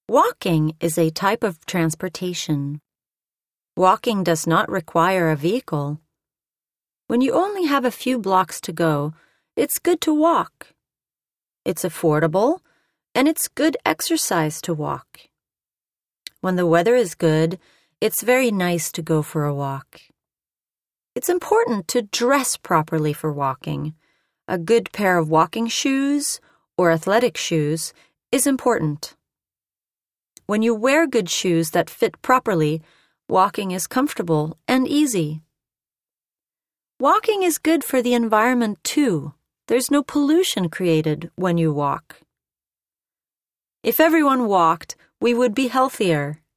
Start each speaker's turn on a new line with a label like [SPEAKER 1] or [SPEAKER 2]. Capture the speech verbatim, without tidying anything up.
[SPEAKER 1] Walking is a type of transportation. Walking does not require a vehicle. When you only have a few blocks to go, it's good to walk. It's affordable, and it's good exercise to walk. When the weather is good, it's very nice to go for a walk. It's important to dress properly for walking. A good pair of walking shoes or athletic shoes is important. When you wear good shoes that fit properly, walking is comfortable and easy. Walking is good for the environment too. There's no pollution created when you walk. If everyone walked, we would be healthier.